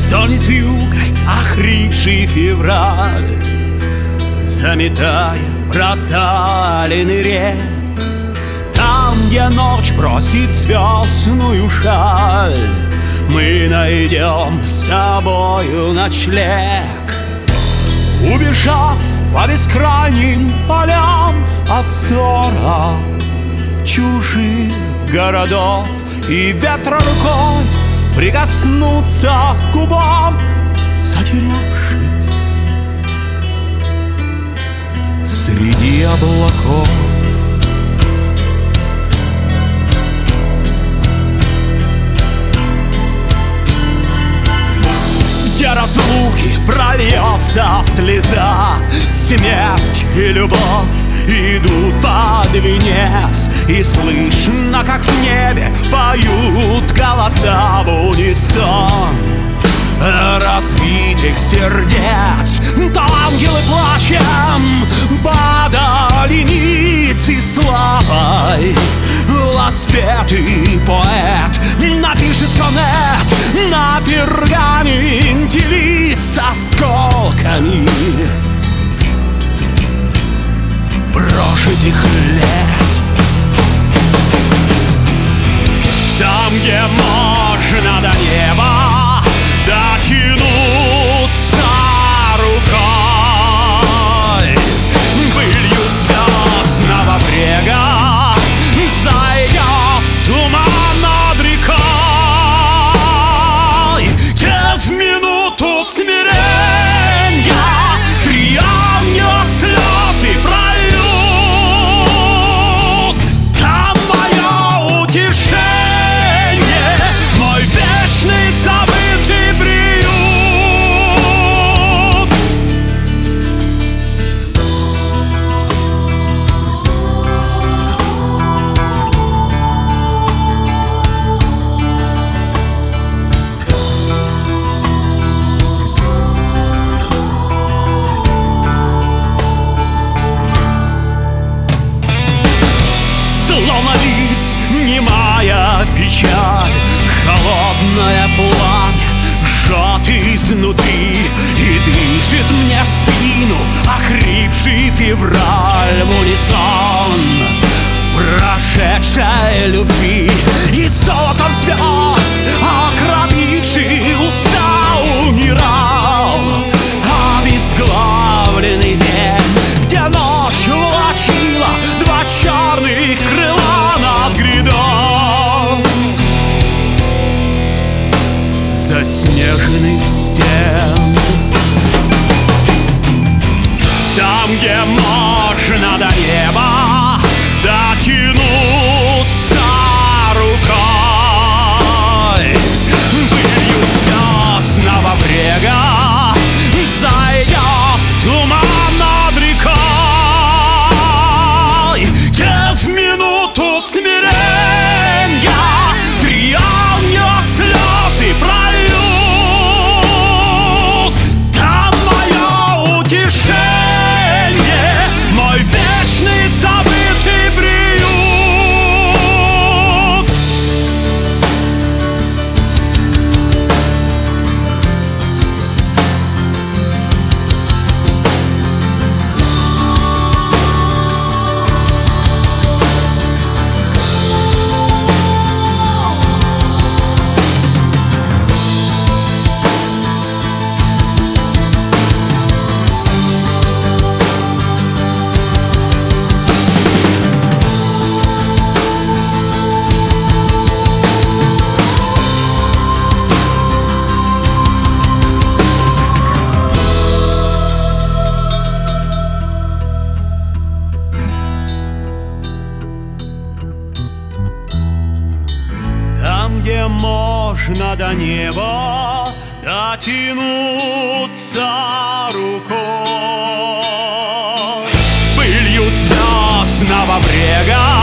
Стонет вьюгой охрипший февраль, заметая проталины рек. Там, где ночь бросит звездную шаль, мы найдем с тобою ночлег. Убежав по бескрайним полям от ссора чужих городов, и ветра рукой прикоснуться к губам, затерявшись среди облаков. Где разлуки прольется слеза, смерть и любовь идут под венец, и слышно, как в небе поют голоса в унисон разбитых сердец. То ангелы плачем падали ниц, и славой воспетый поэт напишет сонет на пергаменте лиц осколками прожитых лет. Там, где можно до неба дотянуться рукой, пылью звездного брега зайдет туман над рекой, где в минуту смирения три ангела слезы прольют. Там мое утешение, мой вечный забытый приют. Словно лиц немая печаль, холодное пламя жжет изнутри, и дышит мне в спину охрипший февраль в унисон прошедшей любви. И золотом звезд окропивший уста умирал обезглавленный день, где ночь влачила два черных крыла над грядой заснеженных стен. Там, где можно до неба дотянуться рукой, пылью звездного брега зайдет туман над рекой, где в минуту смирения три ангела слезы прольют. Там мое утешение, мой вечный забытый приют. Где можно до неба дотянуться рукой, пылью звездного брега